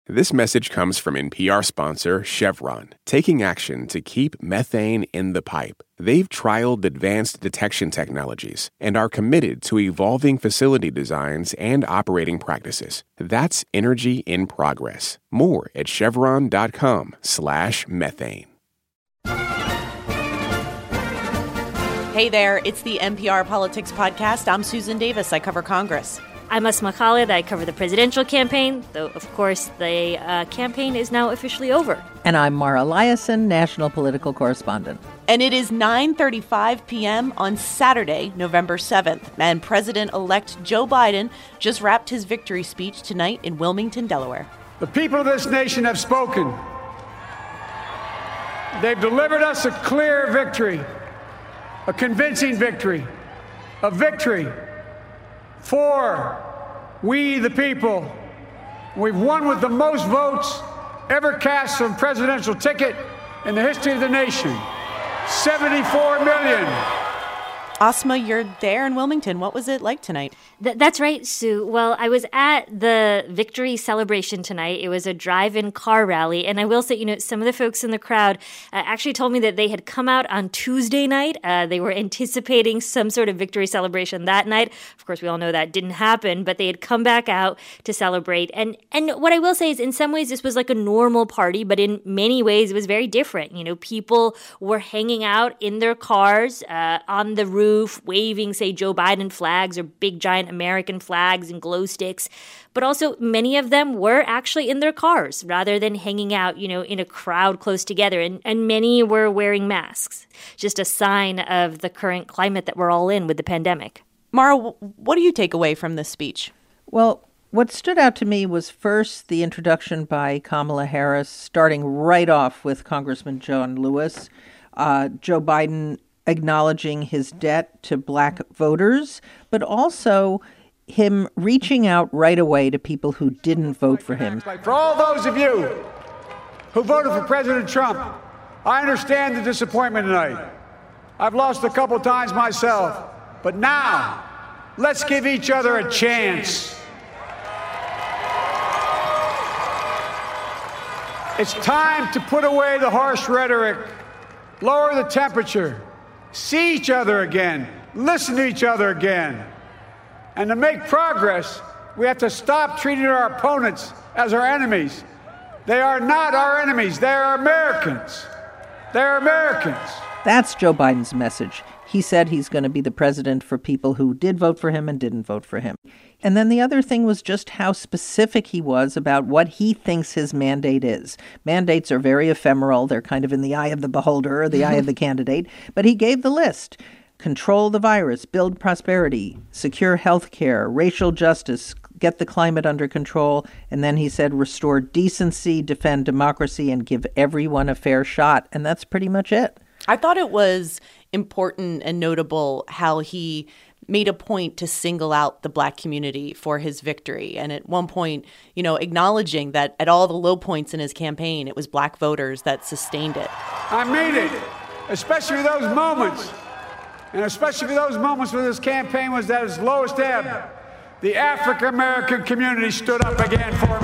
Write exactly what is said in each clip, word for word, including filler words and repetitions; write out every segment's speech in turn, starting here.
This message comes from N P R sponsor Chevron, taking action to keep methane in the pipe. They've trialed advanced detection technologies and are committed to evolving facility designs and operating practices. That's energy in progress. More at chevron.com slash methane. Hey there, it's the N P R Politics Podcast. I'm Susan Davis. I cover Congress. I'm Asma Khalid. I cover the presidential campaign, though, of course, the uh, campaign is now officially over. And I'm Mara Liasson, national political correspondent. And it is nine thirty-five p.m. on Saturday, November seventh, and President-elect Joe Biden just wrapped his victory speech tonight in Wilmington, Delaware. The people of this nation have spoken. They've delivered us a clear victory, a convincing victory, a victory for we the people. We've won with the most votes ever cast on a presidential ticket in the history of the nation. seventy-four million. Asma, you're there in Wilmington. What was it like tonight? Th- that's right, Sue. Well, I was at the victory celebration tonight. It was a drive-in car rally. And I will say, you know, some of the folks in the crowd uh, actually told me that they had come out on Tuesday night. Uh, they were anticipating some sort of victory celebration that night. Of course, we all know that didn't happen, but they had come back out to celebrate. And and what I will say is, in some ways, this was like a normal party, but in many ways, it was very different. You know, people were hanging out in their cars uh, on the roof, waving, say, Joe Biden flags or big giant American flags and glow sticks. But also many of them were actually in their cars rather than hanging out, you know, in a crowd close together. And, and many were wearing masks, just a sign of the current climate that we're all in with the pandemic. Mara, what do you take away from this speech? Well, what stood out to me was first the introduction by Kamala Harris, starting right off with Congressman John Lewis. Uh, Joe Biden acknowledging his debt to black voters, but also him reaching out right away to people who didn't vote for him. For all those of you who voted for President Trump, I understand the disappointment tonight. I've lost a couple times myself, but now let's give each other a chance. It's time to put away the harsh rhetoric, lower the temperature, see each other again, listen to each other again. And to make progress, we have to stop treating our opponents as our enemies. They are not our enemies. They are Americans. They're Americans. That's Joe Biden's message. He said he's going to be the president for people who did vote for him and didn't vote for him. And then the other thing was just how specific he was about what he thinks his mandate is. Mandates are very ephemeral. They're kind of in the eye of the beholder or the eye of the candidate. But he gave the list. Control the virus, build prosperity, secure health care, racial justice, get the climate under control. And then he said restore decency, defend democracy, and give everyone a fair shot. And that's pretty much it. I thought it was important and notable how he made a point to single out the black community for his victory. And at one point, you know, acknowledging that at all the low points in his campaign, it was black voters that sustained it. I mean it, especially for those moments. And especially for those moments when this campaign was at its lowest ebb. The African-American community stood up again for me.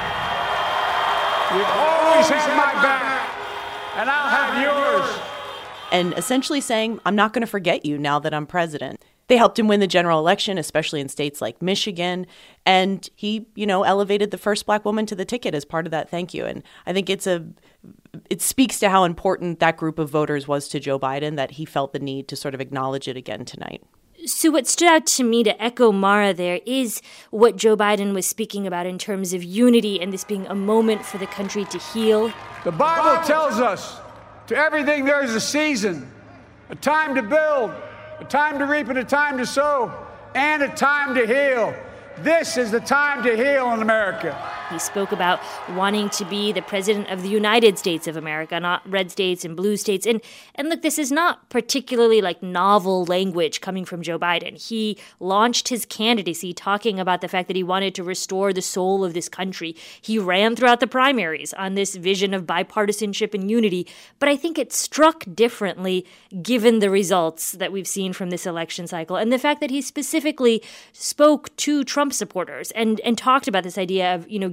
You've always had my back, and I'll have yours. And essentially saying, I'm not going to forget you now that I'm president. They helped him win the general election, especially in states like Michigan. And he, you know, elevated the first black woman to the ticket as part of that thank you. And I think it's a, it speaks to how important that group of voters was to Joe Biden that he felt the need to sort of acknowledge it again tonight. So what stood out to me, to echo Mara there, is what Joe Biden was speaking about in terms of unity and this being a moment for the country to heal. The Bible tells us to everything there is a season, a time to build, a time to reap and a time to sow, and a time to heal. This is the time to heal in America. He spoke about wanting to be the president of the United States of America, not red states and blue states. And and look, this is not particularly like novel language coming from Joe Biden. He launched his candidacy talking about the fact that he wanted to restore the soul of this country. He ran throughout the primaries on this vision of bipartisanship and unity. But I think it struck differently given the results that we've seen from this election cycle and the fact that he specifically spoke to Trump supporters and, and talked about this idea of, you know,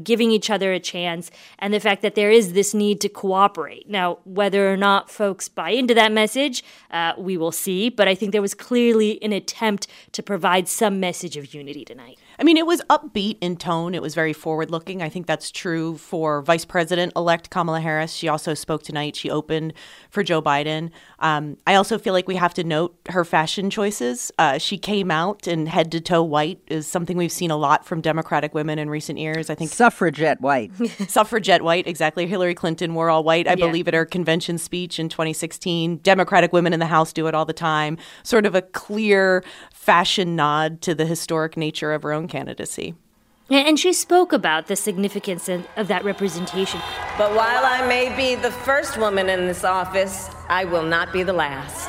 giving each other a chance, and the fact that there is this need to cooperate. Now, whether or not folks buy into that message, uh, we will see, but I think there was clearly an attempt to provide some message of unity tonight. I mean, it was upbeat in tone. It was very forward-looking. I think that's true for Vice President-elect Kamala Harris. She also spoke tonight. She opened for Joe Biden. Um, I also feel like we have to note her fashion choices. Uh, she came out in head-to-toe white, is something we've seen a lot from Democratic women in recent years. I think suffragette white. Suffragette white, exactly. Hillary Clinton wore all white, I yeah. believe, at her convention speech in twenty sixteen. Democratic women in the House do it all the time. Sort of a clear fashion nod to the historic nature of her own candidacy. And she spoke about the significance of that representation. But while I may be the first woman in this office, I will not be the last.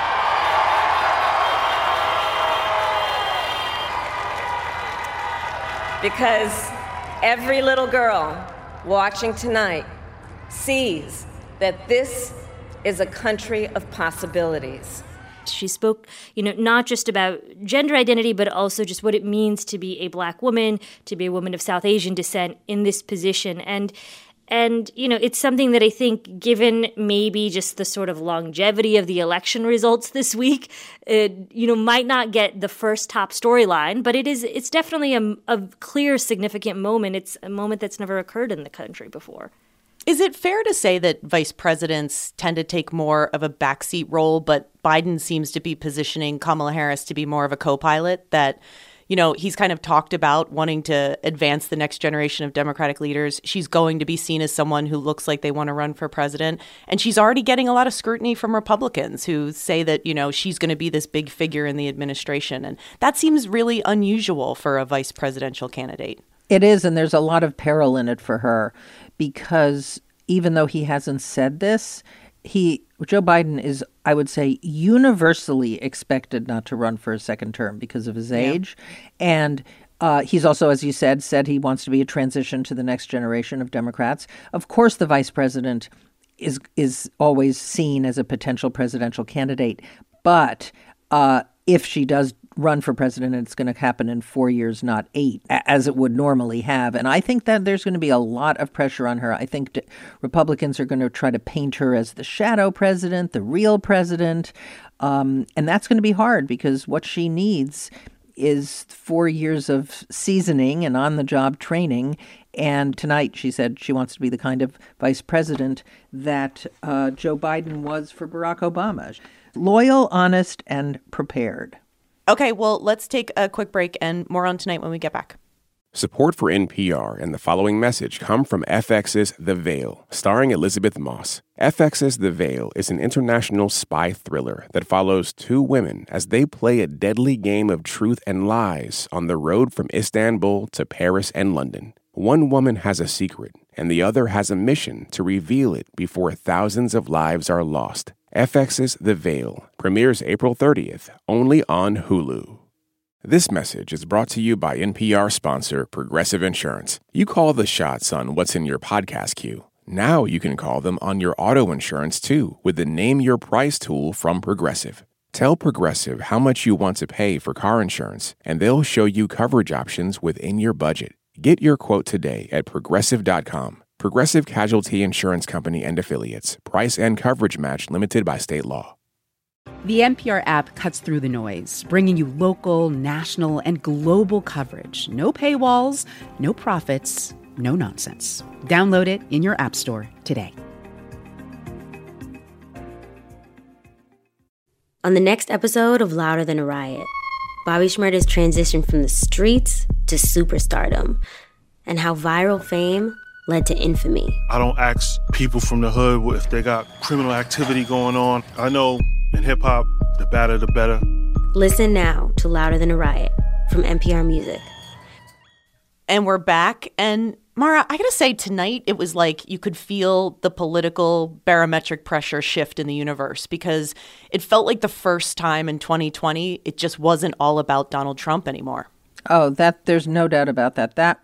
Because every little girl watching tonight sees that this is a country of possibilities. She spoke, you know, not just about gender identity, but also just what it means to be a Black woman, to be a woman of South Asian descent in this position. And, and you know, it's something that I think, given maybe just the sort of longevity of the election results this week, it, you know, might not get the first top storyline, but it is, it's definitely a, a clear, significant moment. It's a moment that's never occurred in the country before. Is it fair to say that vice presidents tend to take more of a backseat role, but Biden seems to be positioning Kamala Harris to be more of a co-pilot, that, you know, he's kind of talked about wanting to advance the next generation of Democratic leaders. She's going to be seen as someone who looks like they want to run for president. And she's already getting a lot of scrutiny from Republicans who say that, you know, she's going to be this big figure in the administration. And that seems really unusual for a vice presidential candidate. It is, and there's a lot of peril in it for her, because even though he hasn't said this, he Joe Biden is, I would say, universally expected not to run for a second term because of his age. Yeah. And uh, he's also, as you said, said he wants to be a transition to the next generation of Democrats. Of course, the vice president is is always seen as a potential presidential candidate. But uh, if she does run for president, it's going to happen in four years, not eight, as it would normally have. And I think that there's going to be a lot of pressure on her. I think d- Republicans are going to try to paint her as the shadow president, the real president. Um, and that's going to be hard, because what she needs is four years of seasoning and on-the-job training. And tonight she said she wants to be the kind of vice president that uh, Joe Biden was for Barack Obama. Loyal, honest, and prepared. Okay, well, let's take a quick break, and more on tonight when we get back. Support for N P R and the following message come from F X's The Veil, starring Elizabeth Moss. F X's The Veil is an international spy thriller that follows two women as they play a deadly game of truth and lies on the road from Istanbul to Paris and London. One woman has a secret, and the other has a mission to reveal it before thousands of lives are lost. F X's The Veil premieres April thirtieth, only on Hulu. This message is brought to you by N P R sponsor Progressive Insurance. You call the shots on what's in your podcast queue. Now you can call them on your auto insurance too with the Name Your Price tool from Progressive. Tell Progressive how much you want to pay for car insurance, and they'll show you coverage options within your budget. Get your quote today at progressive dot com. Progressive Casualty Insurance Company and Affiliates. Price and coverage match limited by state law. The N P R app cuts through the noise, bringing you local, national, and global coverage. No paywalls, no profits, no nonsense. Download it in your app store today. On the next episode of Louder Than a Riot, Bobby Shmurda's transition from the streets to superstardom, and how viral fame led to infamy. I don't ask people from the hood if they got criminal activity going on. I know in hip-hop, the badder the better. Listen now to Louder Than a Riot from N P R Music. And we're back. And Mara, I gotta say, tonight it was like you could feel the political barometric pressure shift in the universe, because it felt like the first time in twenty twenty it just wasn't all about Donald Trump anymore. Oh, that there's no doubt about that. That was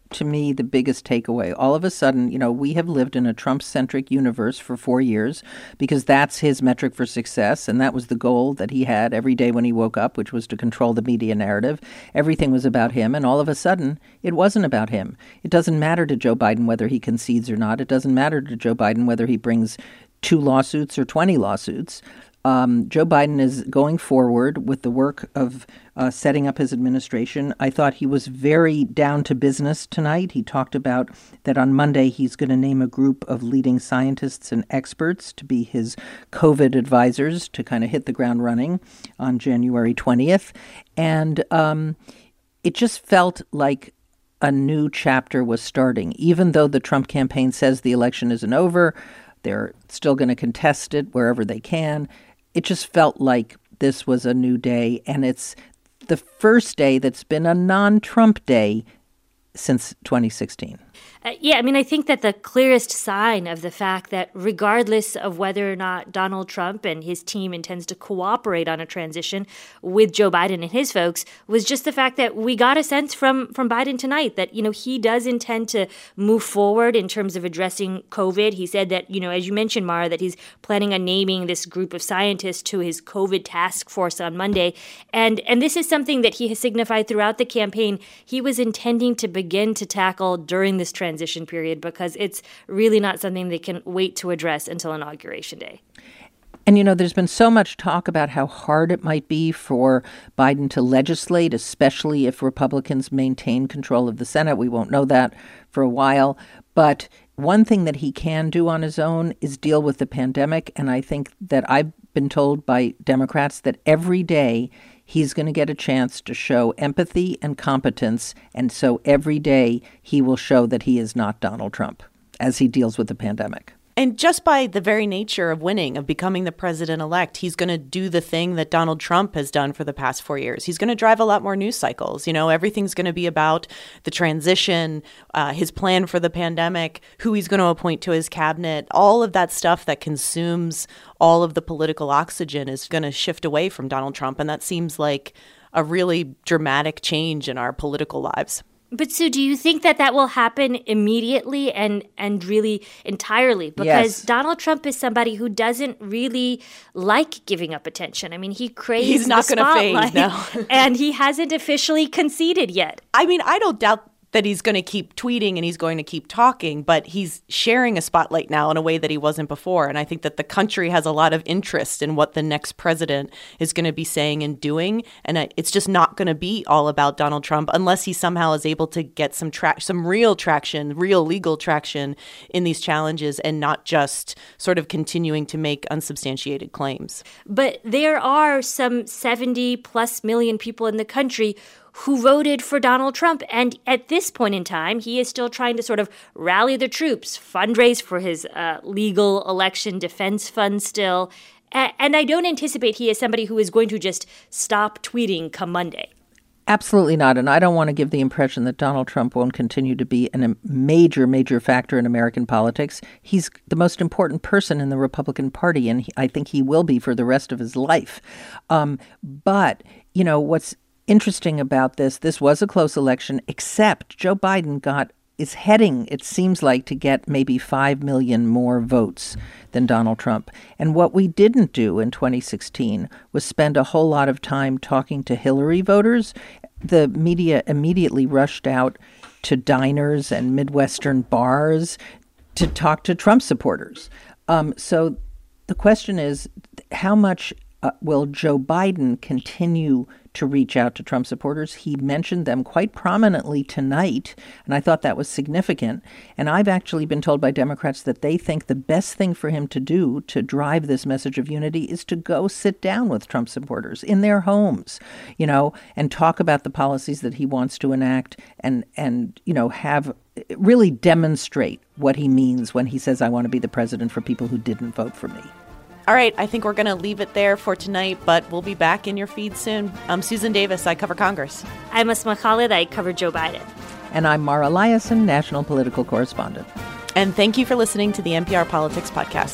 to me, the biggest takeaway. All of a sudden, you know, we have lived in a Trump-centric universe for four years because that's his metric for success, and that was the goal that he had every day when he woke up, which was to control the media narrative. Everything was about him, and all of a sudden, it wasn't about him. It doesn't matter to Joe Biden whether he concedes or not. It doesn't matter to Joe Biden whether he brings two lawsuits or twenty lawsuits. Um, Joe Biden is going forward with the work of uh, setting up his administration. I thought he was very down to business tonight. He talked about that on Monday he's going to name a group of leading scientists and experts to be his COVID advisors to kind of hit the ground running on January twentieth. And um, it just felt like a new chapter was starting. Even though the Trump campaign says the election isn't over, they're still going to contest it wherever they can. It just felt like this was a new day, and it's the first day that's been a non-Trump day since twenty sixteen. Uh, yeah, I mean, I think that the clearest sign of the fact that regardless of whether or not Donald Trump and his team intends to cooperate on a transition with Joe Biden and his folks was just the fact that we got a sense from, from Biden tonight that, you know, he does intend to move forward in terms of addressing COVID. He said that, you know, as you mentioned, Mara, that he's planning on naming this group of scientists to his COVID task force on Monday. And, and this is something that he has signified throughout the campaign he was intending to begin to tackle during this transition. transition period because it's really not something they can wait to address until Inauguration Day. And, you know, there's been so much talk about how hard it might be for Biden to legislate, especially if Republicans maintain control of the Senate. We won't know that for a while. But one thing that he can do on his own is deal with the pandemic. And I think that I've been told by Democrats that every day he's going to get a chance to show empathy and competence. And so every day he will show that he is not Donald Trump as he deals with the pandemic. And just by the very nature of winning, of becoming the president-elect, he's going to do the thing that Donald Trump has done for the past four years. He's going to drive a lot more news cycles. You know, everything's going to be about the transition, uh, his plan for the pandemic, who he's going to appoint to his cabinet. All of that stuff that consumes all of the political oxygen is going to shift away from Donald Trump. And that seems like a really dramatic change in our political lives. But Sue, do you think that that will happen immediately and, and really entirely? Because yes. Donald Trump is somebody who doesn't really like giving up attention. I mean, he craves He's not the going to fade, no. And he hasn't officially conceded yet. I mean, I don't doubt that he's going to keep tweeting and he's going to keep talking, but he's sharing a spotlight now in a way that he wasn't before. And I think that the country has a lot of interest in what the next president is going to be saying and doing. And it's just not going to be all about Donald Trump unless he somehow is able to get some tra- some real traction, real legal traction in these challenges and not just sort of continuing to make unsubstantiated claims. But there are some seventy plus million people in the country who voted for Donald Trump. And at this point in time, he is still trying to sort of rally the troops, fundraise for his uh, legal election defense fund still. A- and I don't anticipate he is somebody who is going to just stop tweeting come Monday. Absolutely not. And I don't want to give the impression that Donald Trump won't continue to be a major, major factor in American politics. He's the most important person in the Republican Party, and he, I think he will be for the rest of his life. Um, but, you know, what's interesting about this, this was a close election, except Joe Biden got is heading, it seems like, to get maybe five million more votes than Donald Trump. And what we didn't do in twenty sixteen was spend a whole lot of time talking to Hillary voters. The media immediately rushed out to diners and Midwestern bars to talk to Trump supporters. Um, so the question is, how much uh, will Joe Biden continue to reach out to Trump supporters? He mentioned them quite prominently tonight, and I thought that was significant. And I've actually been told by Democrats that they think the best thing for him to do to drive this message of unity is to go sit down with Trump supporters in their homes, you know, and talk about the policies that he wants to enact and, and you know, have really demonstrate what he means when he says, I want to be the president for people who didn't vote for me. All right, I think we're going to leave it there for tonight, but we'll be back in your feed soon. I'm Susan Davis. I cover Congress. I'm Asma Khalid. I cover Joe Biden. And I'm Mara Liasson, national political correspondent. And thank you for listening to the N P R Politics Podcast.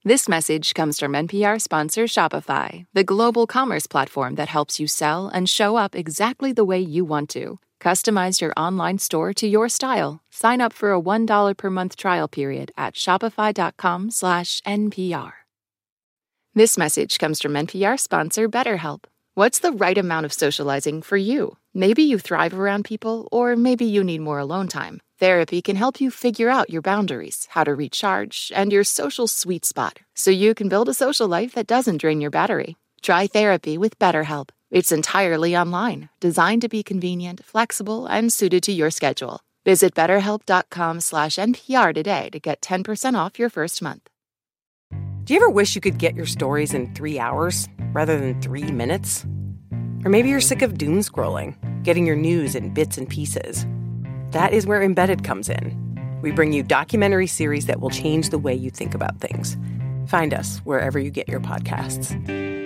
This message comes from N P R sponsor Shopify, the global commerce platform that helps you sell and show up exactly the way you want to. Customize your online store to your style. Sign up for a one dollar per month trial period at shopify.com slash NPR. This message comes from N P R sponsor BetterHelp. What's the right amount of socializing for you? Maybe you thrive around people, or maybe you need more alone time. Therapy can help you figure out your boundaries, how to recharge, and your social sweet spot, so you can build a social life that doesn't drain your battery. Try therapy with BetterHelp. It's entirely online, designed to be convenient, flexible, and suited to your schedule. Visit betterhelp.com slash NPR today to get ten percent off your first month. Do you ever wish you could get your stories in three hours rather than three minutes? Or maybe you're sick of doom scrolling, getting your news in bits and pieces. That is where Embedded comes in. We bring you documentary series that will change the way you think about things. Find us wherever you get your podcasts.